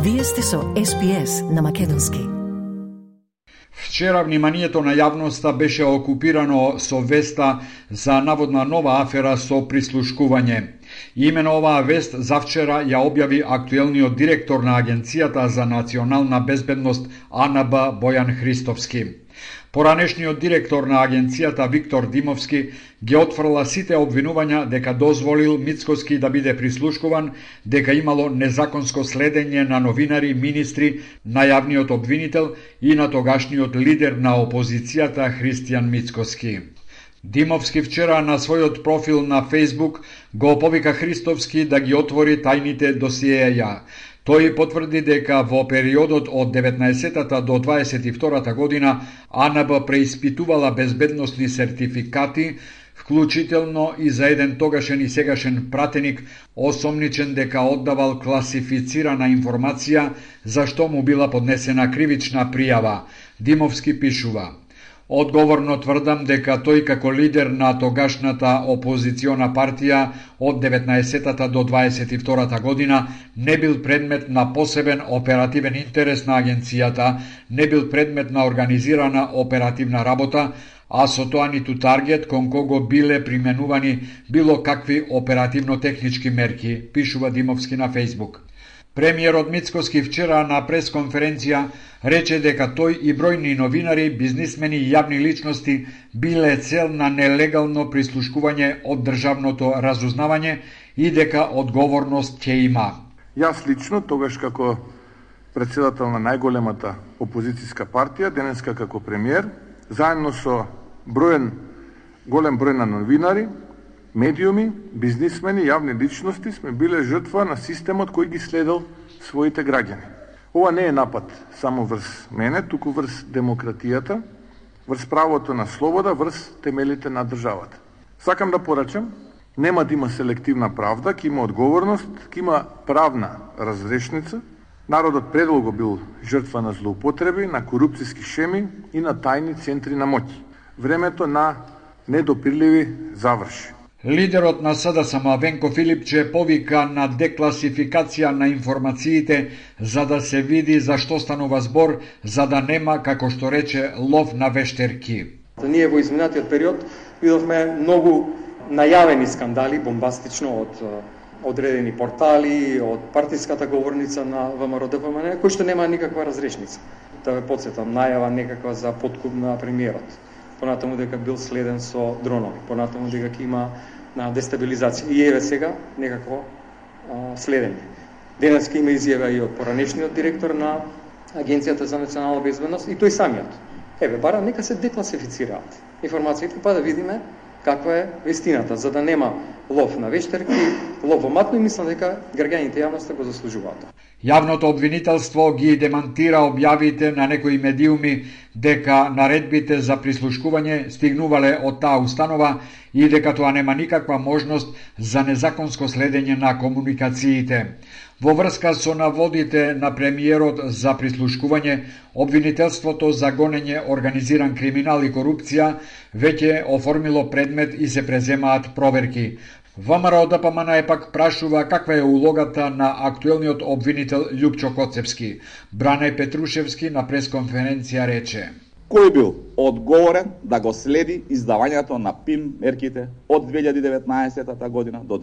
Вие сте со SPS на Македонски. Вчера вниманието на јавноста беше окупирано со веста за наводна нова афера со прислушкување. Именно оваа вест завчера ја објави актуелниот директор на Агенцијата за национална безбедност АНБ Бојан Христовски. Поранешниот директор на агенцијата Виктор Димовски ги отфрла сите обвинувања дека дозволил Мицкоски да биде прислушкуван, дека имало незаконско следење на новинари, министри, на јавниот обвинител и на тогашниот лидер на опозицијата Христијан Мицкоски. Димовски вчера на својот профил на Facebook го повика Христовски да ги отвори тајните досиеја. Тој потврди дека во периодот од 19-та до 22-та година АНБ преиспитувала безбедносни сертификати, вклучително и за еден тогашен и сегашен пратеник, осомничен дека оддавал класифицирана информација, за што му била поднесена кривична пријава. Димовски пишува: Одговорно тврдам дека тој како лидер на тогашната опозициона партија од 19-та до 22-та година не бил предмет на посебен оперативен интерес на агенцијата, не бил предмет на организирана оперативна работа, а со тоа ниту таргет кон кого биле применувани било какви оперативно-технички мерки, пишува Димовски на Facebook. Премиерот Мицкоски вчера на пресконференција рече дека тој и бројни новинари, бизнисмени и јавни личности биле цел на нелегално прислушкување од државното разузнавање и дека одговорност ќе има. Јас лично, тогаш како председател на најголемата опозицијска партија, денеска како премиер, заедно со голем број на новинари, медиуми, бизнисмени, јавни личности сме биле жртва на системот кој ги следел своите граѓани. Ова не е напад само врз мене, туку врз демократијата, врз правото на слобода, врз темелите на државата. Сакам да порачам, нема да има селективна правда, ќе има одговорност, ќе има правна разрешница. Народот предолго бил жртва на злоупотреби, на корупцијски шеми и на тајни центри на моќ. Времето на недопирливи заврши. Лидерот на СДСМ Венко Филипче повика на декласификација на информациите за да се види за што станува збор, за да нема, како што рече, лов на вештерки. Ние во изминатиот период видовме многу најавени скандали, бомбастично од одредени портали, од партиската говорница на ВМРО-ДПМН, кој што нема никаква разрешница. Да ве потсетам, најава некаква за подкуп на премиерот. Понатаму дека бил следен со дронови, понатаму дека ќе има на дестабилизација. И еве сега некакво следење. Денес има изјава и од поранешниот директор на Агенцијата за национална безбедност и тој самиот. Еве, бара нека се декласифицираат информациите, па да видиме каква е вистината, за да нема лов на вештерки, лов во матно, и мислам дека граѓаните јавноста го заслужуваат. Јавното обвинителство ги демантира објавите на некои медиуми дека наредбите за прислушкување стигнувале од таа установа и дека тоа нема никаква можност за незаконско следење на комуникациите. Во врска со наводите на премиерот за прислушкување, обвинителството за гонење организиран криминал и корупција веќе оформило предмет и се преземаат проверки. ВМРО-ДПМН пак прашува каква е улогата на актуелниот обвинител Љупчо Коцевски. Бране Петрушевски на пресконференција рече: Кој бил одговорен да го следи издавањето на ПИМ мерките од 2019 година до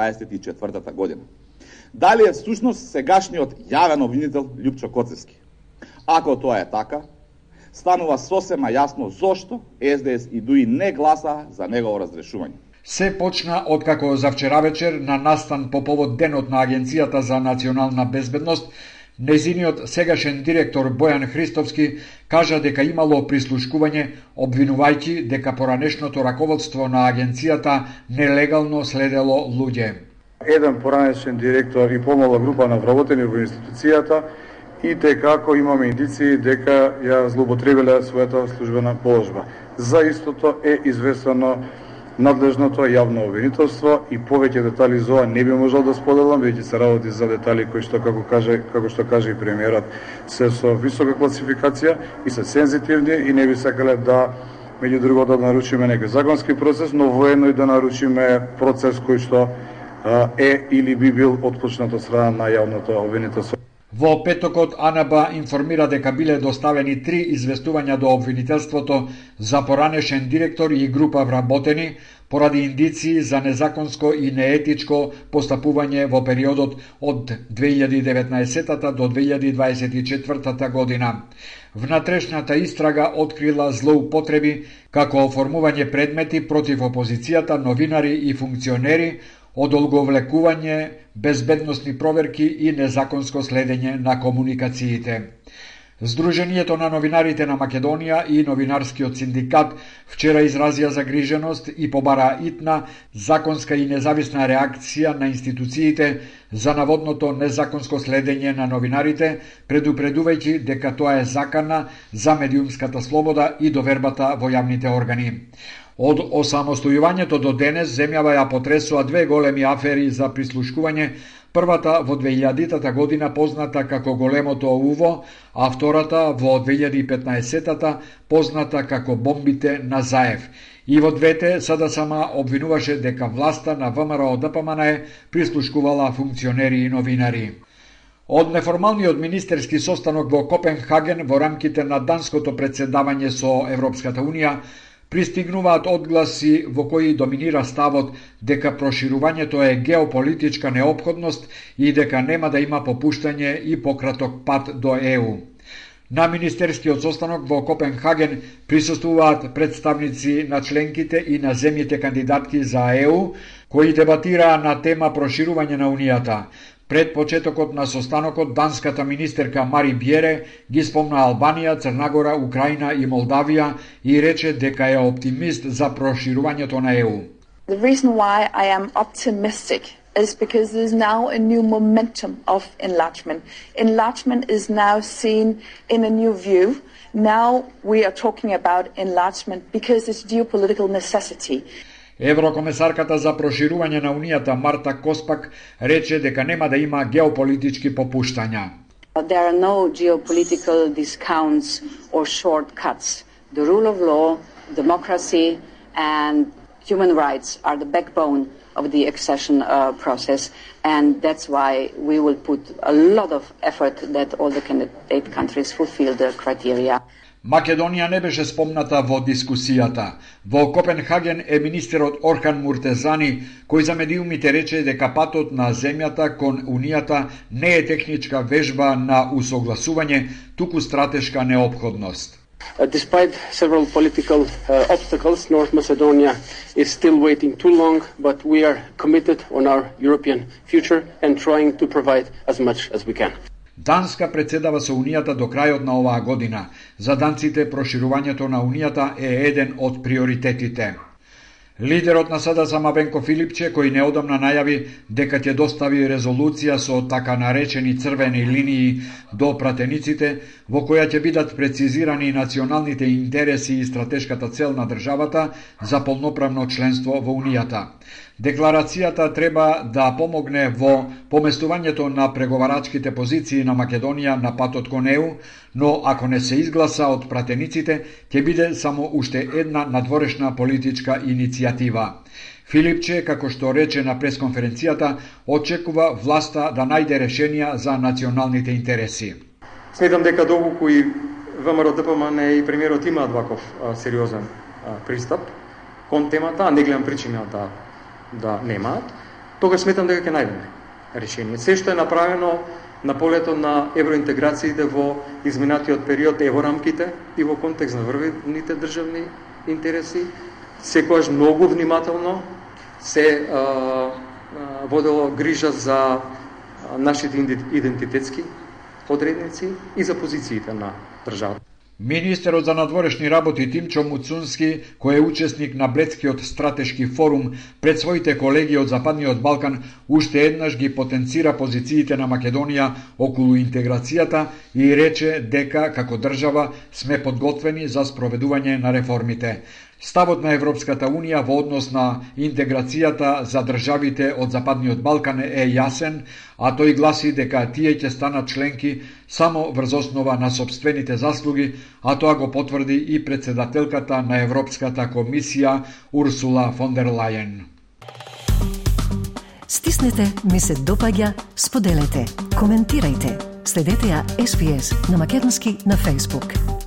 2024 година? Дали е всушност сегашниот јавен обвинител Љупчо Коцевски? Ако тоа е така, станува сосема јасно зошто СДС и ДУИ не гласа за негово разрешување. Се почна откако завчера вечер на настан по повод денот на Агенцијата за национална безбедност, незиниот сегашен директор Бојан Христовски кажа дека имало прислушкување, обвинувајќи дека поранешното раководство на агенцијата нелегално следело луѓе. Еден поранешен директор и помала група на вработени во институцијата и како имаме индиции дека ја злоупотребиле својата службена положба. За истото е известено надлежното јавно обвинителство и повеќе детали за ова не би можел да споделам, веќе се работи за детали кои што како што каже и премиерот се со висока класификација и се сензитивни и не би сакале да меѓу другото да нарушиме некој законски процес, но воено и да нарушиме процес кој што е или би бил отпочнат од страна на јавното обвинителство. Во петокот АНБ информира дека биле доставени 3 известувања до обвинителството за поранешен директор и група вработени поради индиции за незаконско и неетичко постапување во периодот од 2019 до 2024 година. Внатрешната истрага открила злоупотреби како оформување предмети против опозицијата, новинари и функционери, одолговлекување, безбедносни проверки и незаконско следење на комуникациите. Сдруженијето на новинарите на Македонија и новинарскиот синдикат вчера изразија загриженост и побара итна, законска и независна реакција на институциите за наводното незаконско следење на новинарите, предупредувајќи дека тоа е закана за медиумската слобода и довербата во јавните органи. Од осамостојувањето до денес земјава ја потресува 2 големи афери за прислушкување, првата во 2000 година позната како големото УВО, а втората во 2015 позната како бомбите на Заев. И во двете СДСМ обвинуваше дека власта на ВМРО ДПМНЕ прислушкувала функционери и новинари. Од неформалниот министерски состанок во Копенхаген во рамките на данското председавање со Европската Унија пристигнуваат одгласи во кои доминира ставот дека проширувањето е геополитичка неопходност и дека нема да има попуштање и пократок пат до ЕУ. На министерскиот состанок во Копенхаген присуствуваат представници на членките и на земјите кандидатки за ЕУ, кои дебатираа на тема проширување на Унијата. Пред почетокот на состанокот, данската министерка Мари Бјере ги спомна Албанија, Црнагора, Украина и Молдавија и рече дека е оптимист за проширувањето на ЕУ. The reason why I am optimistic is because there is now a new momentum of enlargement. Enlargement is now seen in a new view. Now we are talking about enlargement because it's geopolitical necessity. Еврокомесарката за проширување на Унијата Марта Коспак рече дека нема да има геополитички попуштања. There are no geopolitical discounts or shortcuts. The rule of law, democracy and human rights are the backbone of the accession process, and that's why we will put a lot of effort that all the candidate countries fulfill the criteria. Македонија не беше спомната во дискусијата. Во Копенхаген е министерот Орхан Муртезани, кој за медиумите рече дека патот на земјата кон Унијата не е техничка вежба на усогласување, туку стратешка неопходност. Despite several political obstacles, North Macedonia is still waiting too long, but we are committed on our European future and trying to provide as much as we can. Данска председава со Унијата до крајот на оваа година. За данците проширувањето на Унијата е еден од приоритетите. Лидерот на СДСМ Венко Филипче, кој неодамна најави дека ќе достави резолуција со така наречени црвени линии до пратениците, во која ќе бидат прецизирани националните интереси и стратешката цел на државата за полноправно членство во Унијата. Декларацијата треба да помогне во поместувањето на преговарачките позиции на Македонија на патот кон ЕУ, но ако не се изгласа од пратениците, ќе биде само уште една надворешна политичка иницијатива. Филипче, како што рече на пресконференцијата, очекува власта да најде решенија за националните интереси. Сметам дека доколку и ВМРО ДПМНЕ и премиерот имаат ваков сериозен пристап кон темата, а не гледам причина да немаат, тогаш сметам дека ќе најдеме решение. Се што е направено на полето на евроинтеграциите во изминатиот период, еворамките и во контекст на врвените државни интереси, секогаш многу внимателно се водело грижа за нашите идентитетски одредници и за позициите на државата. Министерот за надворешни работи Тимчо Муцунски, кој е учесник на Бледскиот стратешки форум пред своите колеги од Западниот Балкан, уште еднаш ги потенцира позициите на Македонија околу интеграцијата и рече дека, како држава, сме подготвени за спроведување на реформите. Ставот на Европската Унија во однос на интеграцијата за државите од Западниот Балкан е јасен, а тој гласи дека тие ќе станат членки само врз основа на сопствените заслуги, а тоа го потврди и председателката на Европската комисија Урсула фон дер Лајен. Стиснете ми се допаѓа, споделете, коментирајте. Следете ја SPS на Македонски на Facebook.